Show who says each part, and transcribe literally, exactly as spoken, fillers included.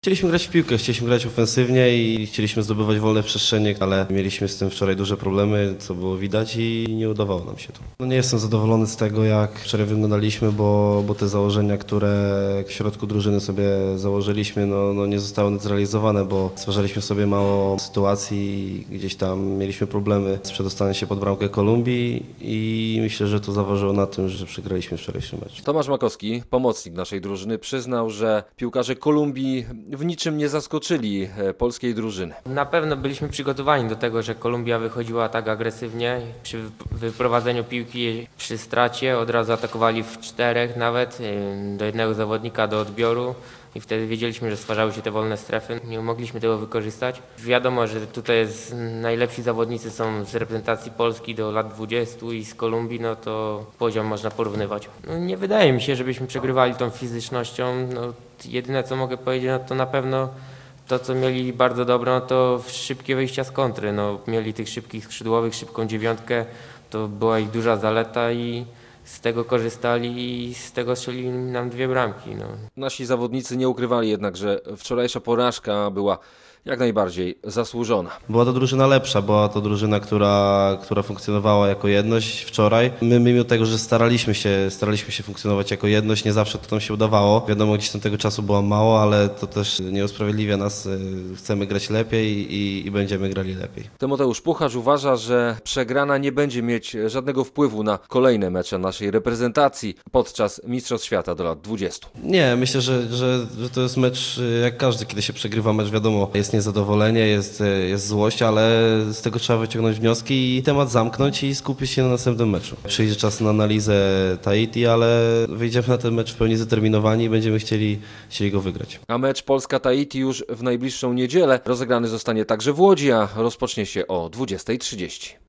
Speaker 1: Chcieliśmy grać w piłkę, chcieliśmy grać ofensywnie i chcieliśmy zdobywać wolne przestrzenie, ale mieliśmy z tym wczoraj duże problemy, co było widać i nie udawało nam się to. No nie jestem zadowolony z tego, jak wczoraj wyglądaliśmy, bo, bo te założenia, które w środku drużyny sobie założyliśmy, no, no nie zostały zrealizowane, bo stwarzaliśmy sobie mało sytuacji, gdzieś tam mieliśmy problemy z przedostaniem się pod bramkę Kolumbii i myślę, że to zaważyło na tym, że przegraliśmy wczorajszy mecz.
Speaker 2: Tomasz Makowski, pomocnik naszej drużyny, przyznał, że piłkarze Kolumbii w niczym nie zaskoczyli polskiej drużyny.
Speaker 3: Na pewno byliśmy przygotowani do tego, że Kolumbia wychodziła tak agresywnie. Przy wyprowadzeniu piłki, przy stracie od razu atakowali w czterech nawet, do jednego zawodnika do odbioru i wtedy wiedzieliśmy, że stwarzały się te wolne strefy. Nie mogliśmy tego wykorzystać. Wiadomo, że tutaj jest, najlepsi zawodnicy są z reprezentacji Polski do lat dwudziestu i z Kolumbii, no to poziom można porównywać. No nie wydaje mi się, żebyśmy przegrywali tą fizycznością. No, jedyne co mogę powiedzieć, no to na pewno to, co mieli bardzo dobre, no to szybkie wyjścia z kontry. No, mieli tych szybkich skrzydłowych, szybką dziewiątkę, to była ich duża zaleta i z tego korzystali i z tego strzelili nam dwie bramki. No.
Speaker 2: Nasi zawodnicy nie ukrywali jednak, że wczorajsza porażka była jak najbardziej zasłużona.
Speaker 1: Była to drużyna lepsza, była to drużyna, która, która funkcjonowała jako jedność wczoraj. My mimo tego, że staraliśmy się, staraliśmy się funkcjonować jako jedność, nie zawsze to nam się udawało. Wiadomo, gdzieś tam tego czasu było mało, ale to też nie usprawiedliwia nas. Chcemy grać lepiej i, i będziemy grali lepiej.
Speaker 2: Tymoteusz Pucharz uważa, że przegrana nie będzie mieć żadnego wpływu na kolejne mecze naszej reprezentacji podczas Mistrzostw Świata do lat dwudziestu.
Speaker 1: Nie, myślę, że, że, że to jest mecz jak każdy, kiedy się przegrywa mecz, wiadomo, jest niezadowolenie, jest, jest złość, ale z tego trzeba wyciągnąć wnioski i temat zamknąć i skupić się na następnym meczu. Przyjdzie czas na analizę Tahiti, ale wyjdziemy na ten mecz w pełni zdeterminowani i będziemy chcieli, chcieli go wygrać.
Speaker 2: A mecz Polska-Tahiti już w najbliższą niedzielę rozegrany zostanie także w Łodzi, a rozpocznie się o dwudziestej trzydzieści.